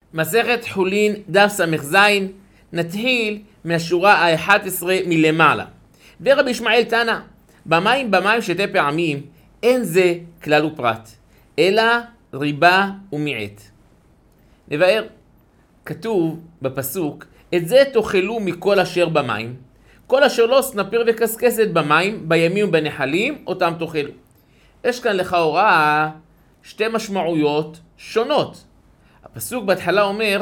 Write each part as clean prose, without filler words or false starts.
מסכת חולין דף ס"ז, נתחיל מהשורה ה-11 מלמעלה. ורבי ישמעאל תנא, במים שתי פעמים אין זה כלל ופרט, אלא ריבה ומיעט. נבאר, כתוב בפסוק, את זה תאכלו מכל אשר במים, כל אשר לא סנפיר וקסקסת במים, בימים ובנחלים, אותם תאכלו. יש כאן לכאורה שתי משמעויות שונות. הפסוק בהתחלה אומר,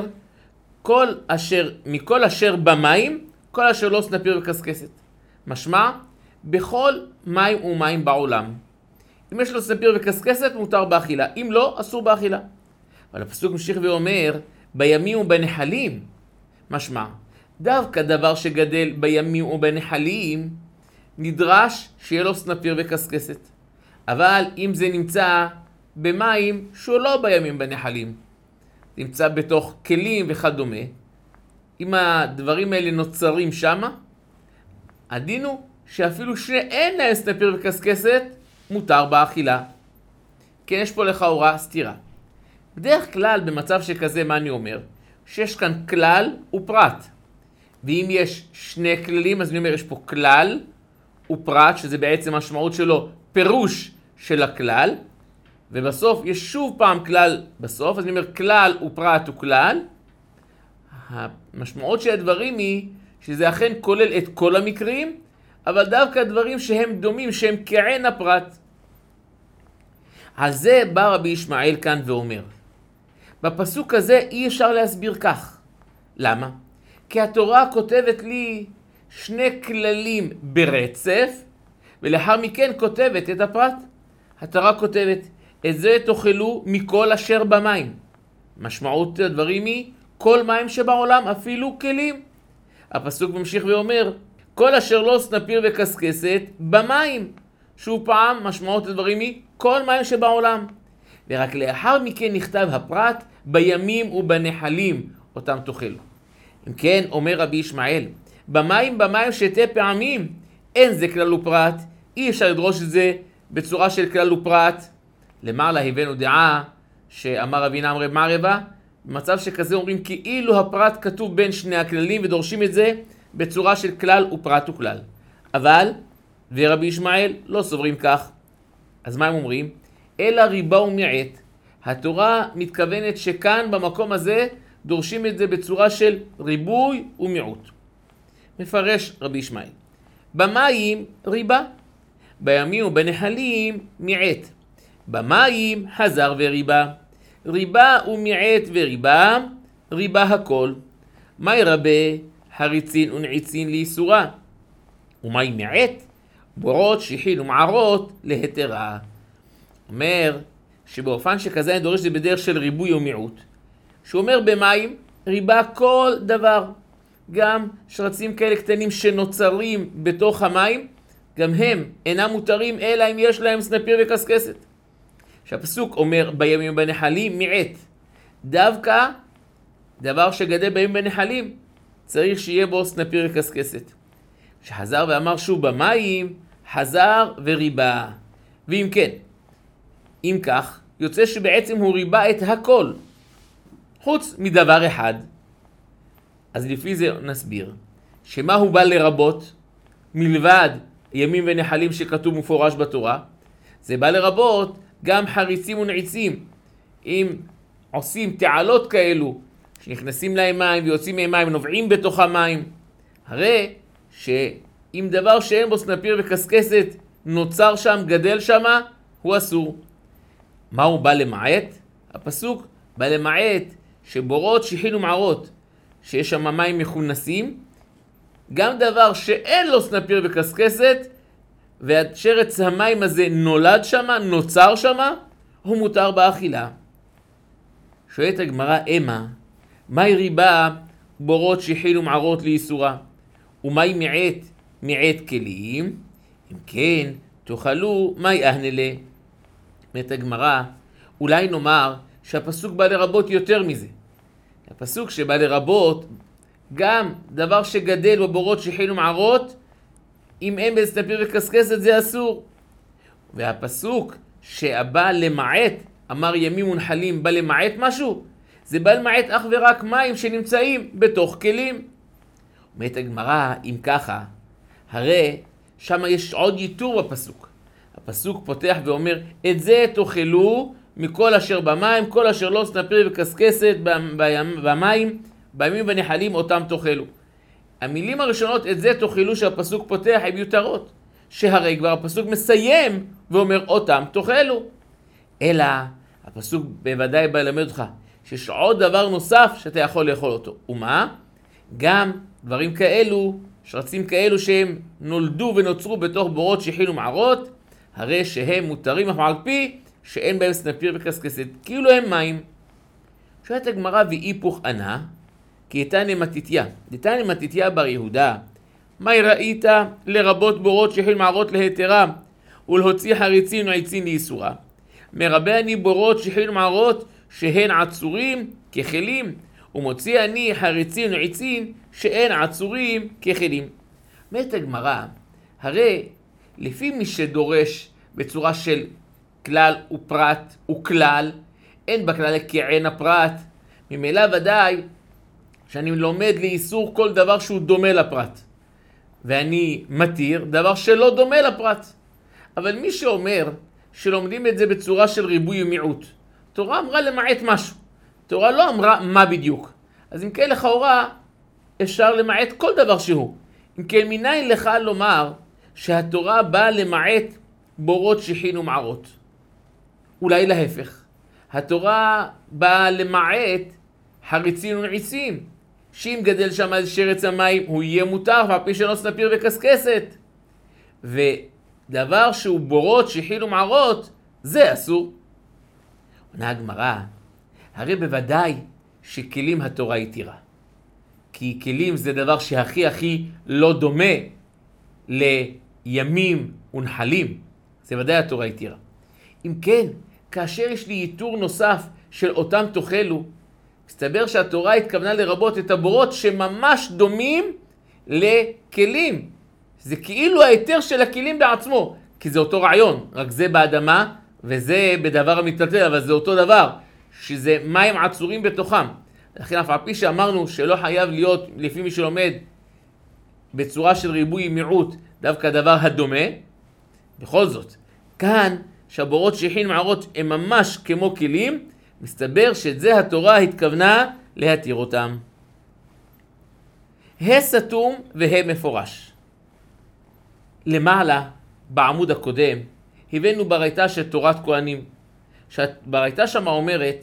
מכל אשר במים, כל אשר לא סנפיר וקסקסת. משמע, בכל מים ומים בעולם. אם יש לו סנפיר וקסקסת, מותר באכילה. אם לא, אסור באכילה. אבל הפסוק ממשיך ואומר, בימים ובנחלים. משמע, דווקא דבר שגדל בימים ובנחלים, נדרש שיהיה לו סנפיר וקסקסת. אבל אם זה נמצא במים שהוא לא בימים ובנחלים, נמצא בתוך כלים וכדומה, אם הדברים האלה נוצרים שמה, הדין הוא שאפילו שאין להם סנפיר וקסקסת, מותר באכילה. כן, יש פה לכאורה סתירה. בדרך כלל במצב שכזה מה אני אומר? שיש כאן כלל ופרט. ואם יש שני כללים, אז אני אומר יש פה כלל ופרט, שזה בעצם המשמעות שלו פירוש של הכלל, ובסוף יש שוב פעם כלל בסוף, אז אני אומר כלל ופרט וכלל. המשמעות של הדברים היא שזה אכן כולל את כל המקרים, אבל דווקא דברים שהם דומים, שהם כעין הפרט. על זה בא רבי ישמעאל כאן ואומר, בפסוק הזה אי אפשר להסביר כך. למה? כי התורה כותבת לי שני כללים ברצף, ולאחר מכן כותבת את הפרט. התורה כותבת, את זה תאכלו מכל אשר במים. משמעות הדברים היא, כל מים שבעולם, אפילו כלים. הפסוק ממשיך ואומר, כל אשר לא סנפיר וקסקסת במים. שוב פעם, משמעות הדברים היא, כל מים שבעולם. ורק לאחר מכן נכתב הפרט, בימים ובנחלים, אותם תאכלו. אם כן, אומר רבי ישמעאל, במים שתי פעמים, אין זה כלל ופרט, אי אפשר לדרוש את זה בצורה של כלל ופרט. למעלה הבאנו דעה שאמר רבינם רב מערבא, במצב שכזה אומרים כאילו הפרט כתוב בין שני הכללים ודורשים את זה בצורה של כלל ופרט וכלל. אבל, ורבי ישמעאל לא סוברים כך. אז מה הם אומרים? אלא ריבה ומיעט. התורה מתכוונת שכאן במקום הזה דורשים את זה בצורה של ריבוי ומיעוט. מפרש רבי ישמעאל. במים ריבה, בימים ובנחלים מיעט. במים חזר וריבה. ריבה ומיעט וריבה, ריבה הכל. מי רבה? חריצין ונעיצין לאיסורה. ומי מיעט? בורות, שיחין ומערות להתרה. אומר שבאופן שכזה אני דורש זה בדרך של ריבוי ומיעוט. שהוא אומר במים ריבה כל דבר. גם שרצים כאלה קטנים שנוצרים בתוך המים, גם הם אינם מותרים אלא אם יש להם סנפיר וקסקסת. שהפסוק אומר בימים ובנחלים מיעט. דווקא דבר שגדל בימים ובנחלים צריך שיהיה בו סנפיר וקסקסת. שחזר ואמר שוב במים, חזר וריבה. ואם כן, אם כך, יוצא שבעצם הוא ריבה את הכל, חוץ מדבר אחד. אז לפי זה נסביר, שמה הוא בא לרבות, מלבד ימים ונחלים שכתוב מפורש בתורה, זה בא לרבות גם חריצים ונעיצים. אם עושים תעלות כאלו, שנכנסים להם מים ויוצאים מהם מים, נובעים בתוך המים, הרי שאם דבר שאין בו סנפיר וקסקסת נוצר שם, גדל שם, הוא אסור. מה הוא בא למעט? הפסוק בא למעט שבורות, שיחין ומערות, שיש שם מים מכונסים, גם דבר שאין לו סנפיר וקסקסת, והשרץ המים הזה נולד שם, נוצר שם, הוא מותר באכילה. שואלת הגמרא, אמה, מהי ריבה, בורות, שיחין ומערות לאיסורה? ומהי מיעט כלים? אם כן, תאכלו, מהי אהנלה? אומרת הגמרא, אולי נאמר שהפסוק בא לרבות יותר מזה. הפסוק שבא לרבות גם דבר שגדל בבורות, שיחין ומערות, אם אין בסנפיר וקסקסת זה אסור. והפסוק שבא למעט, אמר ימים ונחלים, בא למעט משהו, זה בא למעט אך ורק מים שנמצאים בתוך כלים. אומרת הגמרא, אם ככה, הרי שם יש עוד ייתור בפסוק. הפסוק פותח ואומר, את זה תאכלו מכל אשר במים, כל אשר לא סנפיר וקסקסת במים, בימים ונחלים אותם תאכלו. המילים הראשונות, את זה תאכלו, שהפסוק פותח, הן מיותרות. שהרי כבר הפסוק מסיים ואומר אותם תאכלו. אלא הפסוק בוודאי בא ללמד אותך שיש עוד דבר נוסף שאתה יכול לאכול אותו. ומה? גם דברים כאלו, שרצים כאלו שהם נולדו ונוצרו בתוך בורות שחין ומערות, הרי שהם מותרים אף על פי שאין בהם סנפיר וקסקסת, כאילו הם מים. שואלת הגמרא, ואיפוך ענה, כי איתני מתתיה. איתני מתתיה בר יהודה, מה ראית לרבות בורות שחין ומערות להתרה, ולהוציא חריצין ועצין לאיסורה? מרבה אני בורות שחין ומערות שהן עצורים ככלים, ומוציא אני חריצין ועצין שאין עצורים ככלים. אומרת הגמרא, הרי לפי מי שדורש בצורה של כלל ופרט וכלל, אין בכלל כעין הפרט, ממילא ודאי שאני לומד לאיסור כל דבר שהוא דומה לפרט, ואני מתיר דבר שלא דומה לפרט. אבל מי שאומר שלומדים את זה בצורה של ריבוי ומיעוט, תורה אמרה למעט משהו, תורה לא אמרה מה בדיוק. אז אם כן לכאורה אפשר למעט כל דבר שהוא. אם כן מניין לך לומר שהתורה באה למעט בורות שחין ומערות? אולי להפך, התורה באה למעט חריצין ועצים, שאם גדל שם על שרץ המים הוא יהיה מותר, ועל פי שלא סנפיר וקסקסת. ודבר שהוא בורות שחין ומערות זה אסור. עונה הגמרא, הרי בוודאי שכלים התורה התירה, כי כלים זה דבר שהכי לא דומה לימים ונחלים, זה ודאי התורה התירה. אם כן, כאשר יש לי ייתור נוסף של אותם תאכלו, מסתבר שהתורה התכוונה לרבות את הבורות שממש דומים לכלים. זה כאילו ההיתר של הכלים בעצמו, כי זה אותו רעיון, רק זה באדמה וזה בדבר המטלטל, אבל זה אותו דבר, שזה מים עצורים בתוכם. לכן אף על פי שאמרנו שלא חייב להיות לפי מי שלומד בצורה של ריבוי מיעוט דווקא דבר הדומה, בכל זאת, כאן שהבורות שחין מערות הם ממש כמו כלים, מסתבר שאת זה התורה התכוונה להתיר אותם. סתום מפורש. למעלה, בעמוד הקודם, הבאנו ברייתא של תורת כהנים. ברייתא שמה אומרת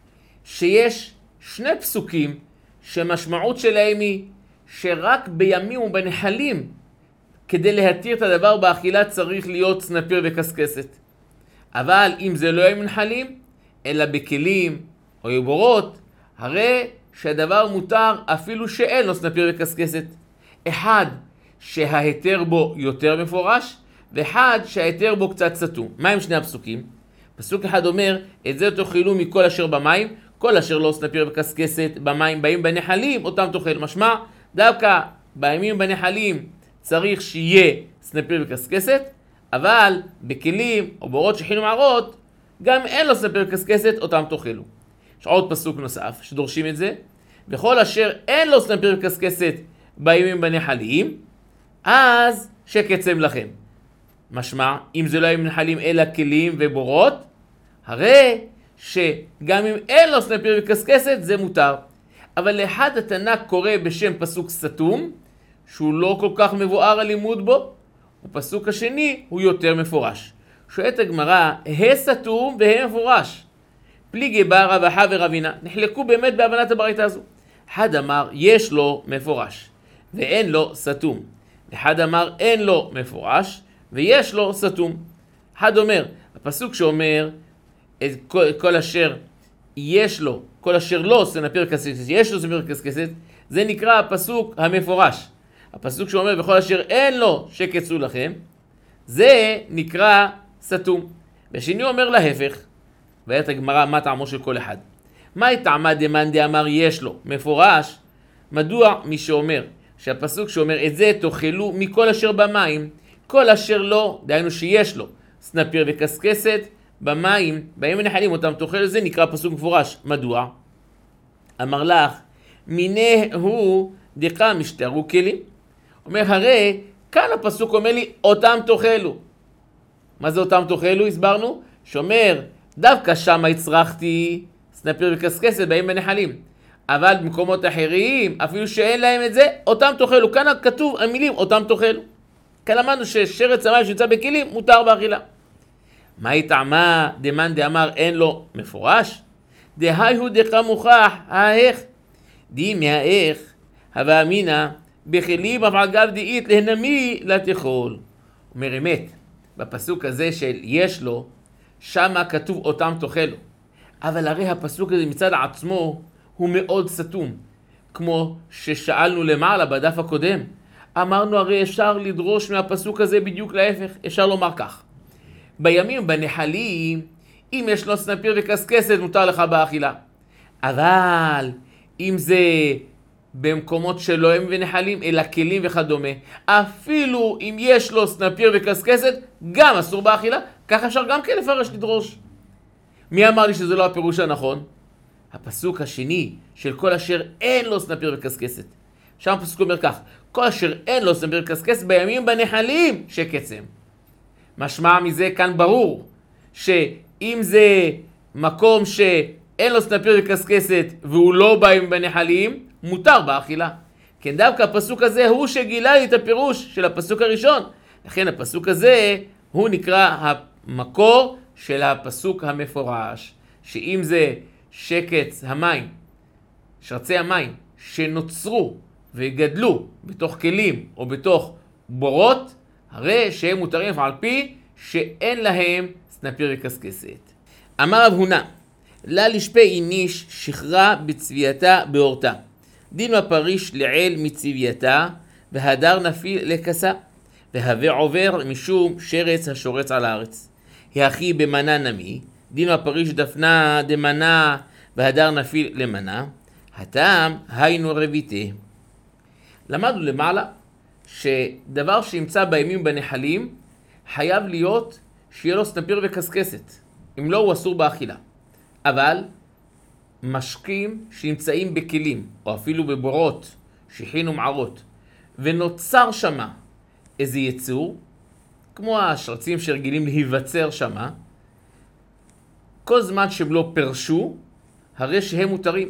שיש שני פסוקים שמשמעות שלהם היא שרק בימים ובנחלים כדי להתיר את הדבר באכילה צריך להיות סנפיר וקסקסת. אבל אם זה לא יהיה מנחלים, אלא בכלים או בורות, הרי שהדבר מותר אפילו שאין לו סנפיר וקסקסת. אחד, שההיתר בו יותר מפורש, ואחד שההיתר בו קצת סתום. מה הם שני הפסוקים? פסוק אחד אומר, את זה תאכלו מכל אשר במים, כל אשר לא סנפיר וקסקסת במים באים בנחלים, אותם תאכל. משמע, דווקא בימים בנחלים צריך שיהיה סנפיר וקסקסת, אבל בכלים או בורות שחין ומערות, גם אין לו סנפיר וקסקסת, אותם תאכלו. יש עוד פסוק נוסף שדורשים את זה, וכל אשר אין לו סנפיר וקסקסת בימים בנחלים, אז שקצם לכם. משמע, אם זה לא יהיה מנחלים אלא כלים ובורות, הרי שגם אם אין לו סנפיר וקסקסת זה מותר. אבל לאחד התנא קורא בשם פסוק סתום, שהוא לא כל כך מבואר הלימוד בו, ופסוק השני הוא יותר מפורש. שואלת הגמרא, סתום מפורש. פליגי בה רב אחא ורבינה, נחלקו באמת בהבנת הברייתא הזו. אחד אמר יש לו מפורש ואין לו סתום, אחד אמר אין לו מפורש ויש לו סתום. אחד אומר, הפסוק שאומר כל אשר יש לו, כל אשר לא סנפיר קסקסת, יש לו סנפיר קסקסת, זה נקרא הפסוק המפורש. הפסוק שאומר וכל אשר אין לו שקצו לכם, זה נקרא סתום. ושני אומר להפך, ואת הגמרא מה טעמו של כל אחד. מה טעמה דמאן דאמר יש לו מפורש? מדוע מי שאומר שהפסוק שאומר את זה תאכלו מכל אשר במים, כל אשר לא, דהיינו שיש לו סנפיר וקסקסת במים, בהם הנחלים אותם תאכלו, זה נקרא פסוק מפורש. מדוע? אמר לך, מיני הוא דקה משתרו כלים. אומר, הרי כאן הפסוק אומר לי, אותם תאכלו. מה זה אותם תאכלו? הסברנו, שאומר, דווקא שם הצרכתי סנפיר וקסקסת באים בנחלים. אבל במקומות אחרים, אפילו שאין להם את זה, אותם תאכלו. כאן כתוב המילים, אותם תאכלו. כאן למדנו ששרץ המים שנמצא בכלים מותר באכילה. מה טעמה דמאן דאמר אין לו מפורש? דהיהו דקה מוכח, האיך. די מהאיך, הווה אמינא, בכלים אבל גב דאית להנמי לתאכול. אומר אמת, בפסוק הזה של יש לו, שמה כתוב אותם תאכלו. אבל הרי הפסוק הזה מצד עצמו הוא מאוד סתום. כמו ששאלנו למעלה בדף הקודם. אמרנו הרי אפשר לדרוש מהפסוק הזה בדיוק להפך. אפשר לומר כך. בימים בנחלים, אם יש לו סנפיר וקסקסת מותר לך באכילה. אבל אם זה במקומות שלא הם ונחלים אלא כלים וכדומה, אפילו אם יש לו סנפיר וקסקסת גם אסור באכילה. כך אפשר גם כן לפרש לדרוש. מי אמר לי שזה לא הפירוש הנכון? הפסוק השני של כל אשר אין לו סנפיר וקסקסת. שם הפסוק אומר כך, כל אשר אין לו סנפיר וקסקסת בימים בנחלים שקצם. משמע מזה כאן ברור שאם זה מקום שאין לו סנפיר וקסקסת והוא לא בימים בנחלים, מותר באכילה. כן, דווקא הפסוק הזה הוא שגילה לי את הפירוש של הפסוק הראשון. לכן הפסוק הזה הוא נקרא המקור של הפסוק המפורש, שאם זה שקץ המים, שרצי המים שנוצרו וגדלו בתוך כלים או בתוך בורות, הרי שהם מותרים על פי שאין להם סנפיר וקסקסת. אמר רב הונא, לה לשפה איניש שחרה בצבייתה באורתה. דין הפריש לעיל מצבייתה והדר נפיל לכסה. והווה עובר משום שרץ השורץ על הארץ. הכי במנה נמי, דין הפריש דפנה דמנה והדר נפיל למנה. הטעם היינו רביתה. למדנו למעלה שדבר שימצא בימים בנחלים חייב להיות שיהיה לו סנפיר וקסקסת. אם לא הוא אסור באכילה. אבל משקים שנמצאים בכלים או אפילו בבורות שחין ומערות ונוצר שמה איזה יצור כמו השרצים שרגילים להיווצר שמה, כל זמן שהם לא פרשו הרי שהם מותרים.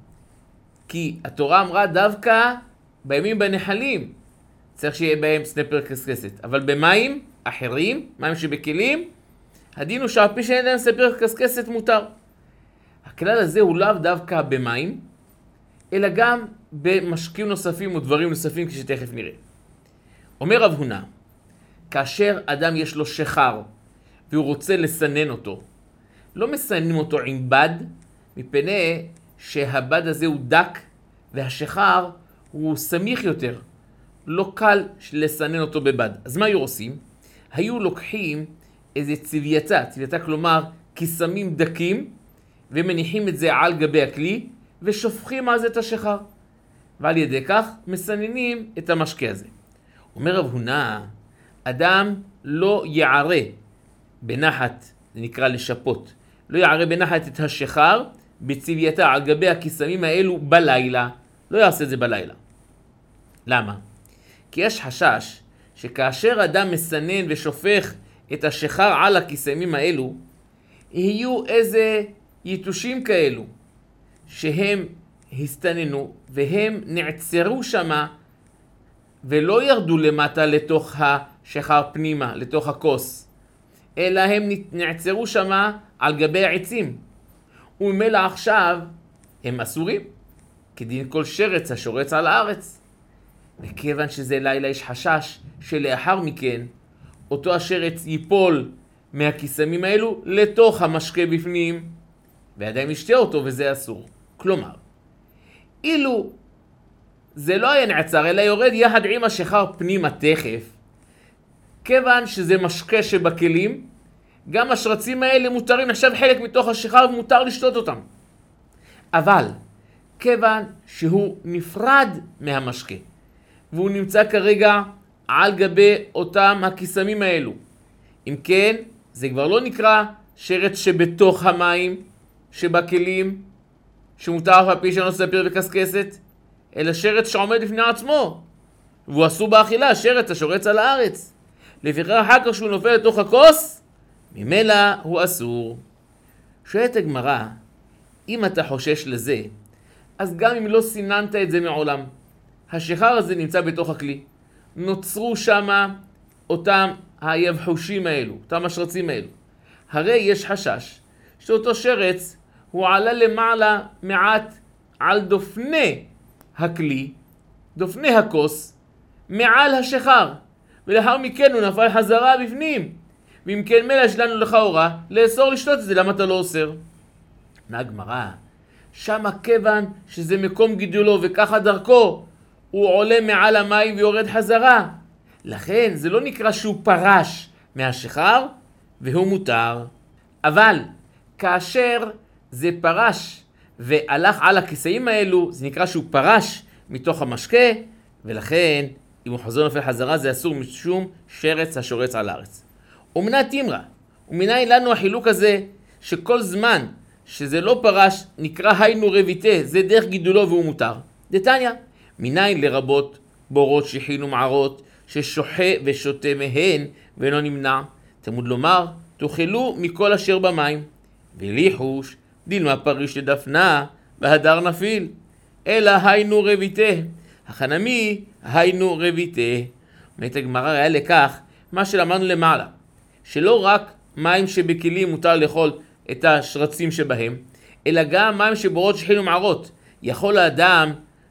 כי התורה אמרה דווקא בימים בנחלים צריך שיהיה בהם סנפיר וקסקסת, אבל במים אחרים, מים שבכלים, הדין הוא שעל פי שאין להם סנפיר וקסקסת מותר. הכלל הזה הוא לאו דווקא במים, אלא גם במשקים נוספים ודברים נוספים כפי שתכף נראה. אומר רב הונא, כאשר אדם יש לו שחר והוא רוצה לסנן אותו, לא מסננים אותו עם בד, מפני שהבד הזה הוא דק והשחר הוא סמיך יותר, לא קל לסנן אותו בבד. אז מה היו עושים? היו לוקחים איזה צבייתה כלומר קיסמים דקים, ומניחים את זה על גבי הכלי ושופכים על זה את השחר, ועל ידי כך מסננים את המשקה הזה. אומר רב הונא, אדם לא יערה בנחת, זה נקרא לשפות, לא יערה בנחת את השחר בצבייתה על גבי הקיסמים האלו בלילה, לא יעשה את זה בלילה. למה? כי יש חשש שכאשר אדם מסנן ושופך את השחר על הקיסמים האלו, יהיו איזה יתושים כאלו שהם הסתננו והם נעצרו שמה ולא ירדו למטה לתוך השחר פנימה, לתוך הכוס, אלא הם נעצרו שמה על גבי העצים. וממילא עכשיו הם אסורים, כדין כל שרץ השורץ על הארץ. וכיוון שזה לילה יש חשש שלאחר מכן אותו השרץ ייפול מהקיסמים האלו לתוך המשקה בפנים, ועדיין ישתה אותו וזה אסור. כלומר, אילו זה לא היה נעצר אלא יורד יחד עם השחר פנימה תכף, כיוון שזה משקה שבכלים, גם השרצים האלה מותרים, נחשב חלק מתוך השחר ומותר לשתות אותם. אבל כיוון שהוא נפרד מהמשקה, והוא נמצא כרגע על גבי אותם הקיסמים האלו, אם כן, זה כבר לא נקרא שרץ שבתוך המים שבכלים, שמותר אף על פי שאינו ספיר וקסקסת, אלא שרץ שעומד לפני עצמו, והוא אסור באכילה, שרץ השורץ על הארץ. לפיכך אחר כך שהוא נופל לתוך הכוס, ממילא הוא אסור. שואלת הגמרא, אם אתה חושש לזה, אז גם אם לא סיננת את זה מעולם, השיכר הזה נמצא בתוך הכלי. נוצרו שם אותם היבחושים האלו, אותם השרצים האלו. הרי יש חשש שאותו שרץ הוא עלה למעלה מעט על דופני הכלי, דופני הכוס, מעל השיכר, ולאחר מכן הוא נפל חזרה בפנים. ואם כן מילא שלנו לכאורה לאסור לשתות את זה, למה אתה לא אוסר? הגמרא, שמה כיוון שזה מקום גידולו וככה דרכו, הוא עולה מעל המים ויורד חזרה. לכן זה לא נקרא שהוא פרש מהשיכר והוא מותר. אבל כאשר זה פרש והלך על הכיסאים האלו, זה נקרא שהוא פרש מתוך המשקה, ולכן אם הוא חוזר נופל חזרה זה אסור משום שרץ השורץ על הארץ. ומנה תימרה, ומנין לנו החילוק הזה שכל זמן שזה לא פרש נקרא היינו רביתה, זה דרך גידולו והוא מותר. דתניא, מנין לרבות בורות שיחין ומערות ששוחה ושותה מהן ואינו נמנע. תמוד לומר, תאכלו מכל אשר במים. וליחוש, דילמה פריש לדפנה והדר נפיל. אלא היינו רביתה, החנמי היינו רביתה. אומרת הגמרא היה לכך מה שלמדנו למעלה, שלא רק מים שבכלים מותר לאכול את השרצים שבהם, אלא גם מים שבורות שיחין ומערות. יכול האדם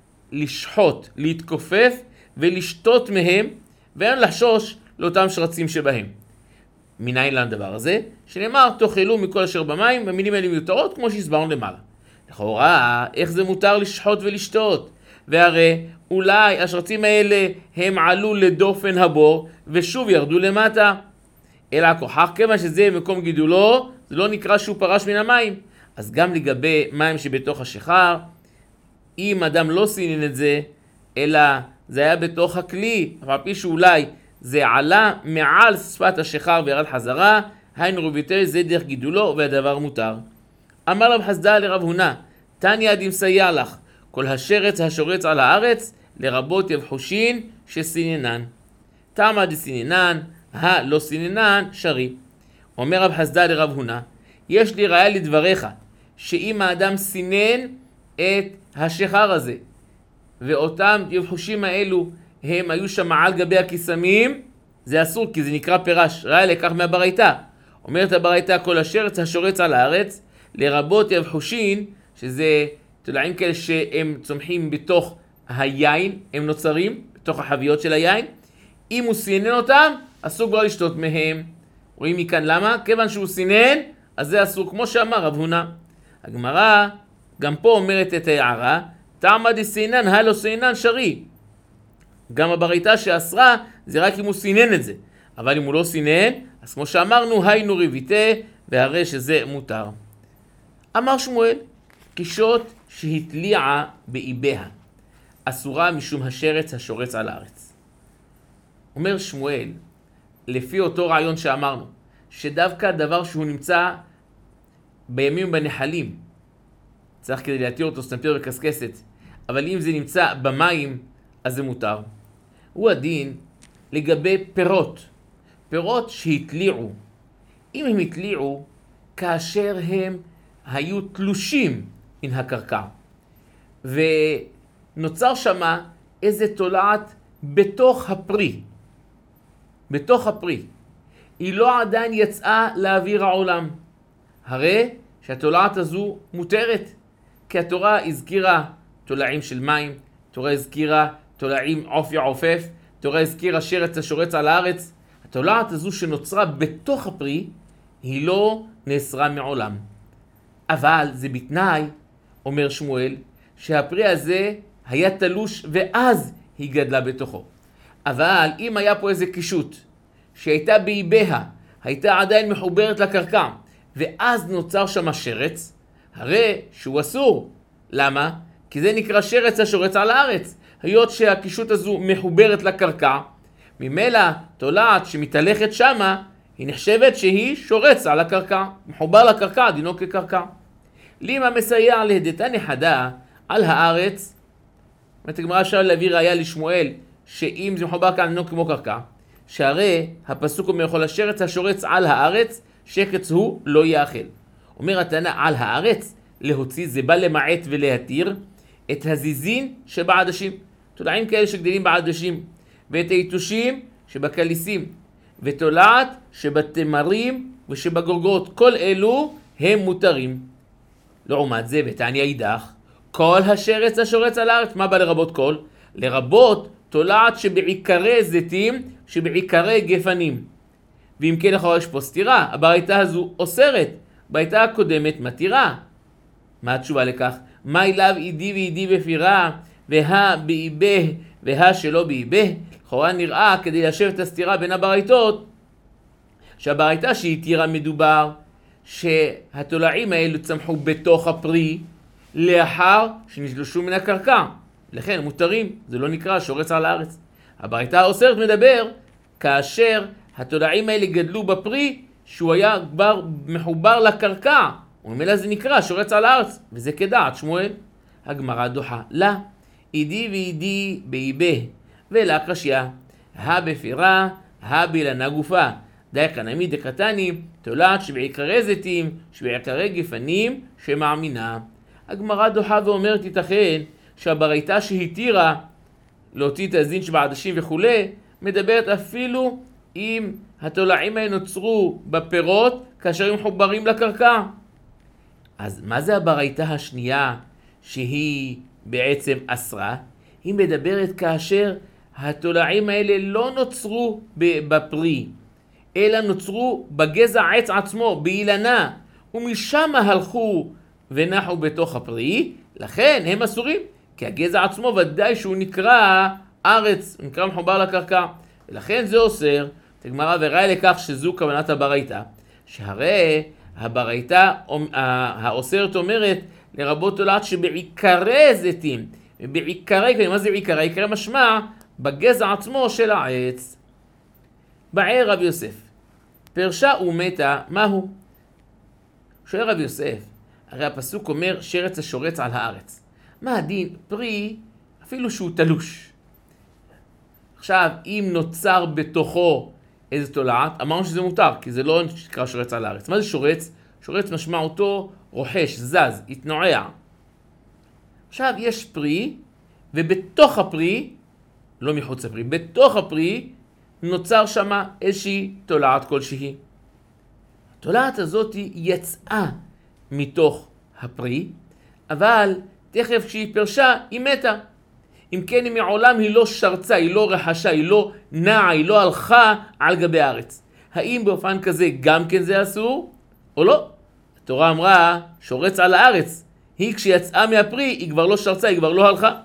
לשחוט, להתכופף ולשתות מהם, ואין לחשוש לאותם שרצים שבהם. מניין לנו הדבר הזה? שנאמר, תאכלו מכל אשר במים, במילים האלה מיותרות, כמו שהסברנו למעלה. לכאורה, איך זה מותר לשחוט ולשתות? והרי אולי השרצים האלה הם עלו לדופן הבור, ושוב ירדו למטה. אלא הכוחך, כיוון שזה מקום גידולו, זה לא נקרא שהוא פרש מן המים. אז גם לגבי מים שבתוך השיכר, אם אדם לא סינן את זה, אלא זה היה בתוך הכלי, אבל פי שאולי זה עלה מעל שפת השיכר וירד חזרה, היינו רביתה, זה דרך גידולו והדבר מותר. אמר רב חסדא לרב הונא, תניא דמסייע לך, כל השרץ השורץ על הארץ, לרבות יבחושין שסיננן. תמה דסיננן, הלא סיננן שרי. אומר רב חסדא לרב הונא, יש לי ראיה לדבריך, שאם האדם סינן את השיכר הזה, ואותם יבחושים האלו הם היו שם על גבי הקיסמים, זה אסור כי זה נקרא פרש. ראיה לכך מהברייתא. אומרת הברייתא, כל השרץ השורץ על הארץ, לרבות יבחושין, שזה תולעים כאלה שהם צומחים בתוך היין, הם נוצרים בתוך החביות של היין. אם הוא סינן אותם, אסור כבר לשתות מהם. רואים מכאן למה? כיוון שהוא סינן, אז זה אסור, כמו שאמר רב הונא. הגמרא גם פה אומרת את ההערה, תמה דסינן הלא סינן שרי. גם הברייתא שאסרה זה רק אם הוא סינן את זה, אבל אם הוא לא סינן, אז כמו שאמרנו, היינו רביתה, והרי שזה מותר. אמר שמואל, קישוט שהתליעה באיביה, אסורה משום השרץ השורץ על הארץ. אומר שמואל, לפי אותו רעיון שאמרנו, שדווקא דבר שהוא נמצא בימים בנחלים, צריך כדי להתיר אותו סטמפר וקסקסת, אבל אם זה נמצא במים, אז זה מותר. הוא הדין לגבי פירות, פירות שהתליעו. אם הם התליעו כאשר הם היו תלושים מן הקרקע, ונוצר שמה איזה תולעת בתוך הפרי, בתוך הפרי, היא לא עדיין יצאה לאוויר העולם, הרי שהתולעת הזו מותרת, כי התורה הזכירה תולעים של מים, התורה הזכירה תולעים עופי עופף, התורה הזכירה שרץ השורץ על הארץ. התולעת הזו שנוצרה בתוך הפרי היא לא נאסרה מעולם, אבל זה בתנאי, אומר שמואל, שהפרי הזה היה תלוש ואז היא גדלה בתוכו. אבל אם היה פה איזה קישוט שהייתה באיביה, הייתה עדיין מחוברת לקרקע, ואז נוצר שם שרץ, הרי שהוא אסור. למה? כי זה נקרא שרץ השורץ על הארץ. היות שהקישוט הזו מחוברת לקרקע, ממילא תולעת שמתהלכת שמה, היא נחשבת שהיא שורץ על הקרקע, מחובר לקרקע, דינו כקרקע. לימה מסייע להדתני חדה על הארץ. זאת הגמרא אפשר להביא ראיה לשמואל, שאם זה מחובר כאן אינו כמו קרקע, שהרי הפסוק אומר כל השרץ השורץ על הארץ, שקץ הוא לא יאכל. אומר התנא על הארץ, להוציא זה בא למעט ולהתיר את הזיזין שבעדשים, תולעים כאלה שגדלים בעדשים, ואת היתושים שבקליסים, ותולעת שבתמרים ושבגורגות, כל אלו הם מותרים. לעומת זה, ותעני אידך, כל השרץ השורץ על הארץ, מה בא לרבות כל? לרבות תולעת שבעיקרי זיתים, שבעיקרי גפנים. ואם כן לכאורה יש פה סתירה, הברייתא הזו אוסרת, ברייתא הקודמת מתירה. מה התשובה לכך? מה אליו אידי ואידי בפירה, והא באיבה והא שלא באיבה? לכאורה נראה כדי ליישב את הסתירה בין הברייתות, שהברייתא שהתירה מדובר שהתולעים האלו צמחו בתוך הפרי לאחר שנשלשו מן הקרקע, לכן מותרים, זה לא נקרא שורץ על הארץ. הברייתא האוסרת מדבר כאשר התולעים האלה גדלו בפרי שהוא היה כבר מחובר לקרקע, וממילא זה נקרא שורץ על הארץ, וזה כדעת שמואל. הגמרא דוחה לה, אידי ואידי באיבה, ולה קשיא, הא בפירה, הא באילנה גופה. דייקא נמי דקתני, תולעת שבעיקרי זיתים, שבעיקרי גפנים, שמאמינה. הגמרא דוחה ואומרת ייתכן שהברייתא שהתירה להוציא את הזין שבעדשים וכו', מדברת אפילו אם התולעים האלה נוצרו בפירות כאשר הם מחוברים לקרקע. אז מה זה הברייתא השנייה שהיא בעצם אסרה? היא מדברת כאשר התולעים האלה לא נוצרו בפרי, אלא נוצרו בגזע העץ עצמו, באילנה, ומשם הלכו ונחו בתוך הפרי, לכן הם אסורים, כי הגזע עצמו ודאי שהוא נקרא ארץ, הוא נקרא מחובר לקרקע, ולכן זה אוסר. הגמרא וראי לכך שזו כוונת הברייתא, שהרי הברייתא האוסרת אומרת לרבות תולעת שבעיקרי זיתים, בעיקרי, מה זה עיקרי? עיקרי משמע בגזע עצמו של העץ. בער רב יוסף, פרשה ומתה, מהו? שואל רב יוסף, הרי הפסוק אומר שרץ השורץ על הארץ. מה הדין? פרי, אפילו שהוא תלוש. עכשיו, אם נוצר בתוכו איזה תולעת, אמרנו שזה מותר, כי זה לא נקרא שורץ על הארץ. מה זה שורץ? שורץ משמע אותו רוחש, זז, התנועע. עכשיו, יש פרי, ובתוך הפרי, לא מחוץ לפרי, בתוך הפרי, נוצר שמה איזושהי תולעת כלשהי. התולעת הזאת יצאה מתוך הפרי, אבל תכף כשהיא פרשה, היא מתה. אם כן, אם מעולם היא לא שרצה, היא לא רחשה, היא לא נעה, היא לא הלכה על גבי הארץ. האם באופן כזה גם כן זה אסור, או לא? התורה אמרה, שורץ על הארץ. היא כשיצאה מהפרי, היא כבר לא שרצה, היא כבר לא הלכה.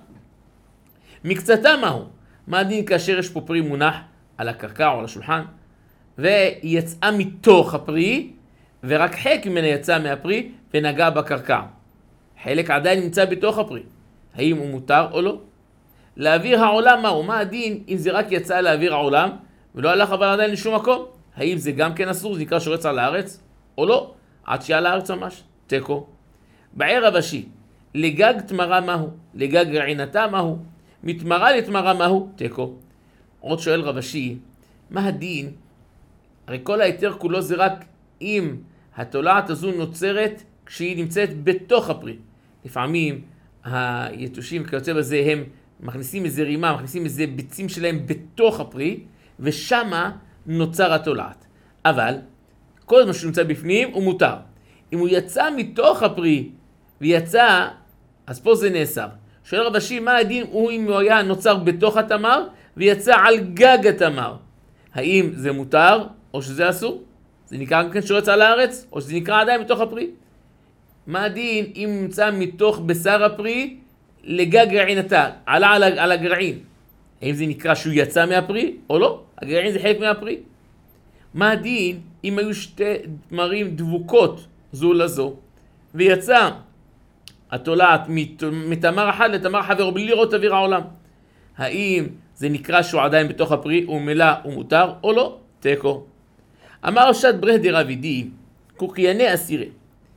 מקצתה מהו? מה הדין כאשר יש פה פרי מונח על הקרקע או על השולחן, והיא יצאה מתוך הפרי, ורק חלק ממנה יצא מהפרי ונגע בקרקע. חלק עדיין נמצא בתוך הפרי. האם הוא מותר או לא? לאוויר העולם מהו? מה הדין אם זה רק יצא לאוויר העולם, ולא הלך אבל עדיין לשום מקום? האם זה גם כן אסור? זה נקרא שורץ על הארץ? או לא? עד שיהיה לארץ ממש. תיקו. בער רבשי, לגג תמרה מהו? לגג רעינתה מהו? מתמרה לתמרה מהו? תיקו. עוד שואל רבשי, מה הדין? הרי כל היתר כולו זה רק אם התולעת הזו נוצרת כשהיא נמצאת בתוך הפרי. לפעמים היתושים כיוצא בזה הם מכניסים איזה רימה, מכניסים איזה ביצים שלהם בתוך הפרי, ושמה נוצר התולעת. אבל כל מה שנמצא בפנים הוא מותר. אם הוא יצא מתוך הפרי ויצא, אז פה זה נאסר. שואל רבשי, מה הדין הוא אם הוא היה נוצר בתוך התמר ויצא על גג התמר? האם זה מותר או שזה אסור? זה נקרא גם כן שורץ על הארץ, או שזה נקרא עדיין בתוך הפרי? מה הדין אם נמצא מתוך בשר הפרי לגג רעינתה, עלה על הגרעין? האם זה נקרא שהוא יצא מהפרי או לא? הגרעין זה חלק מהפרי. מה הדין אם היו שתי תמרים דבוקות זו לזו, ויצא התולעת מתמר אחד לתמר חבר בלי לראות אוויר העולם? האם זה נקרא שהוא עדיין בתוך הפרי ומילא ומותר או לא? תיקו. אמר שד ברך דרבידי, קוקייני אסירי.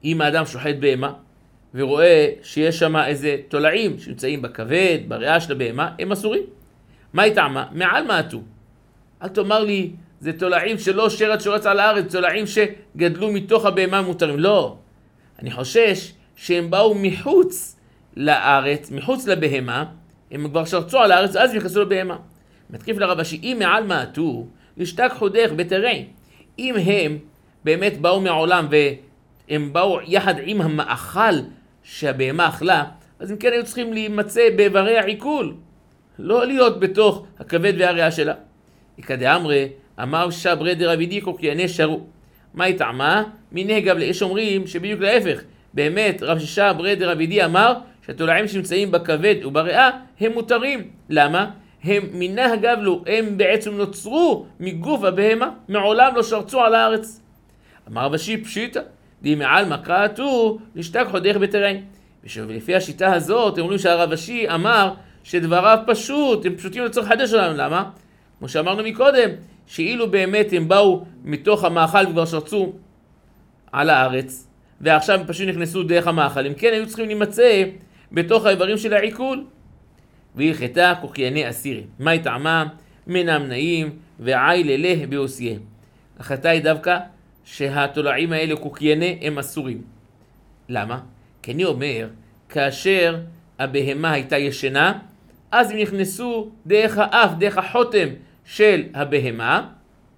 אם האדם שוחט בהמה, ורואה שיש שם איזה תולעים שנמצאים בכבד, בריאה של הבהמה, הם אסורים. מה היא טעמה? מעל מעטו. אל תאמר לי, זה תולעים שלא שרת שורץ על הארץ, תולעים שגדלו מתוך הבהמה מותרים. לא. אני חושש שהם באו מחוץ לארץ, מחוץ לבהמה, הם כבר שרצו על הארץ, אז נכנסו לבהמה. מתקיף לרב אשי, אם מעל מעטו, ישתק חודך בתראה. אם הם באמת באו מהעולם והם באו יחד עם המאכל שהבהמה אכלה, אז אם כן היו צריכים להימצא באיברי העיכול, לא להיות בתוך הכבד והריאה שלה. יקדה אמרי, אמר שברי דרבידי קוקייני שרו. מה היא טעמה? מנהגב יש אומרים שבדיוק להפך, באמת רב שברי דרבידי אמר שהתולעים שנמצאים בכבד ובריאה הם מותרים. למה? הם מנהגב לו, הם בעצם נוצרו מגוף הבהמה, מעולם לא שרצו על הארץ. אמר רב אשי פשיטה, די מעל מקראתו לשתק חודך בתראה. ולפי השיטה הזאת, הם אומרים שהרב אשי אמר שדבריו פשוט, הם פשוטים לצורך חדש שלנו. למה? כמו שאמרנו מקודם, שאילו באמת הם באו מתוך המאכל וכבר שרצו על הארץ, ועכשיו הם פשוט נכנסו דרך המאכל, אם כן היו צריכים להימצא בתוך האיברים של העיכול. והלכתה קוקייני אסירי. מה היא טעמה? מנם נעים ועי ללה באוסיה. החלטה היא דווקא שהתולעים האלה קוקייני הם אסורים. למה? כי אני אומר, כאשר הבהמה הייתה ישנה, אז הם נכנסו דרך האף, דרך החותם של הבהמה,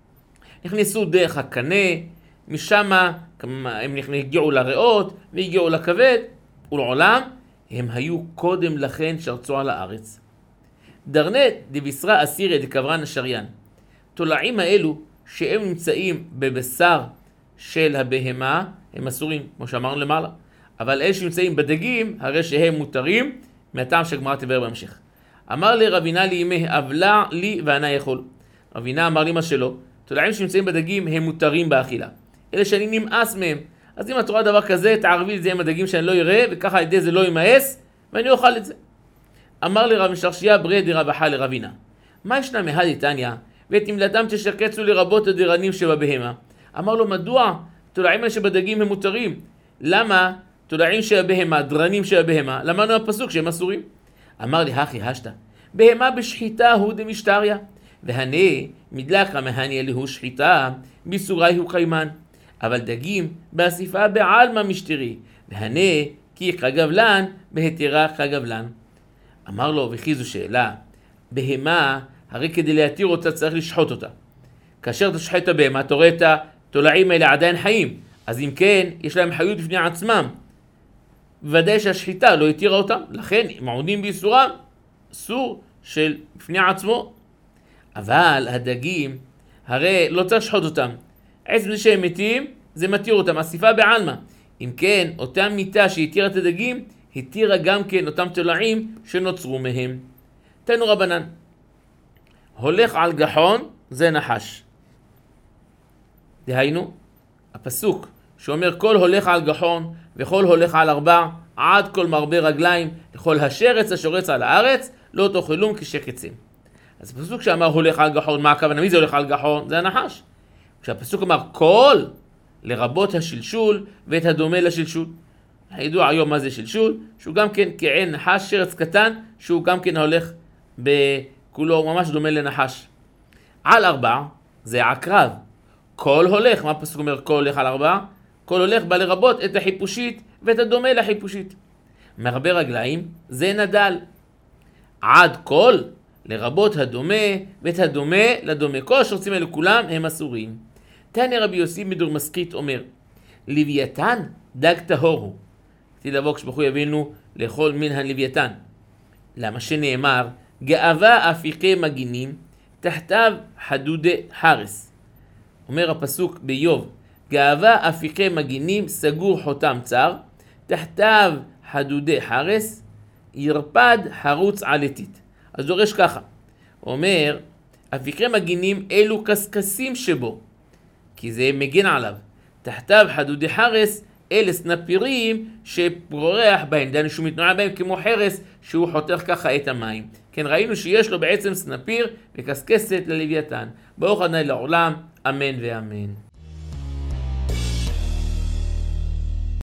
נכנסו דרך הקנה, משם הם הגיעו לריאות והגיעו לכבד ולעולם, הם היו קודם לכן שרצו על הארץ. דרנט דביסרה אסירי דקברן השריין. תולעים האלו שהם נמצאים בבשר של הבהמה, הם אסורים, כמו שאמרנו למעלה. אבל אלה שנמצאים בדגים, הרי שהם מותרים, מהטעם שהגמרא תבאר בהמשך. אמר לי רבינה לימי, אבלה לי ואנה יכול. רבינה אמר לי מה שלא, תולעים שנמצאים בדגים הם מותרים באכילה. אלה שאני נמאס מהם. אז אם את רואה דבר כזה, תערבי את זה עם הדגים שאני לא יראה, וככה על ידי זה לא ימאס, ואני אוכל את זה. אמר לי רב משרשיה ברי דרבחה לרבינה. מה ישנה מהדי תניא, ואת נמלתם תשקצו לרבות הדרנים שבבהמה? אמר לו, מדוע תולעים האלה שבדגים הם מותרים? למה תולעים שבהמה, דרנים שבהמה? למדנו הפסוק שהם אסורים. אמר לי, הכי השתא, בהמה בשחיטה הוא דמשטריה, והנה מדלקה מהניה להו שחיטה, בסורי הוא קיימן. אבל דגים באסיפה בעלמא משטרי, והנה כי כגבלן בהתירה כגבלן. אמר לו, וכי זו שאלה, בהמה, הרי כדי להתיר אותה צריך לשחוט אותה. כאשר אתה שוחט את הבהמה, אתה רואה את התולעים האלה עדיין חיים, אז אם כן, יש להם חיות בפני עצמם. ודאי שהשחיטה לא התירה אותם, לכן הם עומדים באיסורם, אסור של בפני עצמו. אבל הדגים, הרי לא צריך לשחוט אותם. עצם זה שהם מתים, זה מתיר אותם, אסיפה בעלמא. אם כן, אותה מיטה שהתירה את הדגים, התירה גם כן אותם תולעים שנוצרו מהם. תנו רבנן, הולך על גחון זה נחש. דהיינו, הפסוק שאומר כל הולך על גחון וכל הולך על ארבע, עד כל מרבה רגליים, לכל השרץ השורץ על הארץ, לא תאכלום כשקצים. אז הפסוק שאמר הולך על גחון, מה הכוונה? מי זה הולך על גחון? זה הנחש. כשהפסוק אמר כל, לרבות השלשול ואת הדומה לשלשול. הידוע היום מה זה שלשול, שהוא גם כן כעין נחש, שרץ קטן, שהוא גם כן הולך בכולו, ממש דומה לנחש. על ארבע, זה עקרב. כל הולך, מה הפסוק אומר כל הולך על ארבע? כל הולך בא לרבות את החיפושית ואת הדומה לחיפושית. מרבה רגליים, זה נדל. עד כל, לרבות הדומה ואת הדומה לדומה. כל השרצים האלה כולם הם אסורים. תניא רבי יוסי מדור מסקית אומר, לוויתן דג טהור הוא. תדבוק כשבחו יבינו לאכול מן הלוויתן. למה שנאמר, גאווה אפיקי מגינים, תחתיו חדודי חרס. אומר הפסוק ביוב, גאווה אפיקי מגינים, סגור חותם צר, תחתיו חדודי חרס, ירפד חרוץ עלתית. אז דורש ככה, אומר, אפיקי מגינים אלו קסקסים שבו, כי זה מגן עליו. תחתיו חדודי חרס, אלה סנפירים שפורח בהם, דהיינו שהוא מתנועע בהם כמו חרס שהוא חותך ככה את המים. כן, ראינו שיש לו בעצם סנפיר וקסקסת ללוויתן. ברוך ה' לעולם, אמן ואמן.